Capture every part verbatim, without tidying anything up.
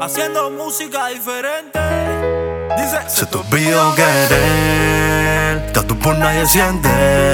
haciendo música diferente. Dice, se te olvidó querer, que tú por nadie sientes.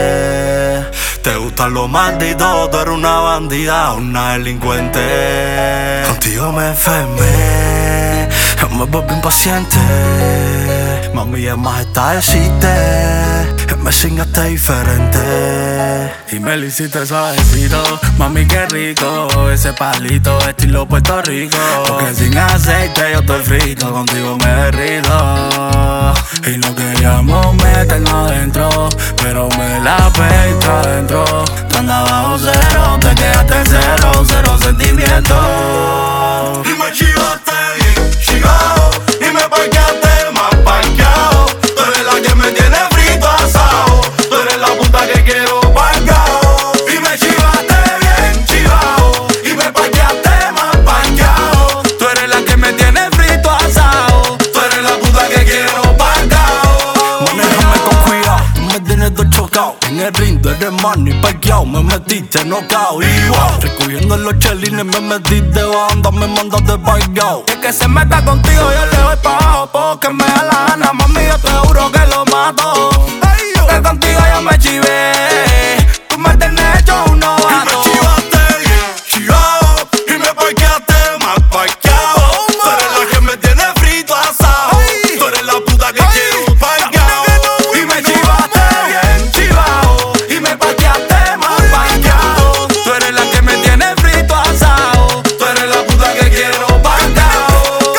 Te gusta lo maldito, tú eres una bandida, una delincuente. Contigo me enfermé, me volví impaciente. Mami, es más esta existe, me singaste diferente. y me lo hiciste suavecito, mami qué rico. Ese palito estilo Puerto Rico. Porque sin aceite yo estoy frito, contigo me derrito. Y lo que llamo meternos adentro, pero me la pecho adentro. Tú andas bajo cero, te quedaste en cero, cero sentimientos. Y me chivaste bien chivado, y me parqueaste más parqueado. Tú eres la que me tiene frito asado, tú eres la puta que quiero parqueado. Y me chivaste bien chivado, y me parqueaste más parqueado. Tú eres la que me tiene frito asado, tú eres la puta que quiero parqueado. Manéjame con cuidado, me tienes todo chocado. En el ring tú eres man y parqueado, me metiste knockout y wow. Recogiendo los chelines me metiste banda, me mandaste parqueado. el que se meta contigo yo le doy pa' abajo, porque me da la gana, mami yo te juro que lo mato. Que contigo yo me chivé, tú me tienes hecho un novato. Y me chivaste bien chivado, y me parqueaste más parqueado. Tú eres la que me tiene frito asado, tú eres la puta que quiero parqueado. Y me chivaste bien chivao, y me parqueaste más parqueado. Tú eres la que me tiene frito asado, tú eres la puta que quiero parqueado.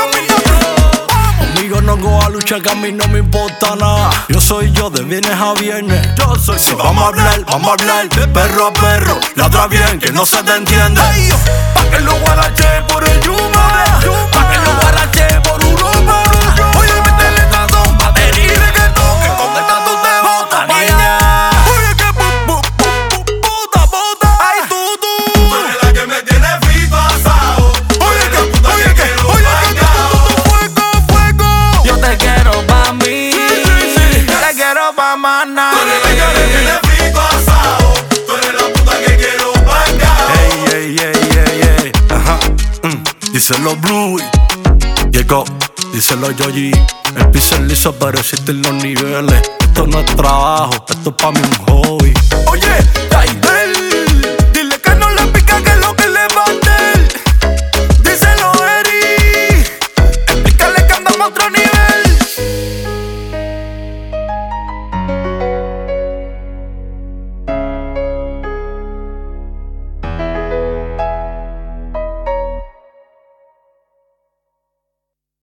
Conmigo no coja lucha, que a mí no me importa nada. Yo soy yo de viernes a viernes. Yo soy si vamos a hablar, vamos a hablar de perro a perro. Ladra bien, que no se te entiende. Pa' que lo guarache por el Yuma, pa' que lo guarache por Europa. Oye, métele tazón, batería y reggaetón, que con el tanto te bota, niña. Oye, que bu, bu, bu, bu, puta, puta. Ay, tú, tú. Tú eres la que me tiene frito asado. Oye, que, puta oye, que que, quiero oye, que, parqueado. fuego, fuego. Yo te quiero pa' mí, te quiero pa' más nada. Tú eres la que me tiene frito asado, tú eres la puta que quiero parqueado. Ey, ey, ey, ey, ey, ajá, mm. Díselo Bluey, llegó, díselo Yoyi. El piso es liso pero existen los niveles. Esto no es trabajo, esto es pa' mí un hobby. Oye,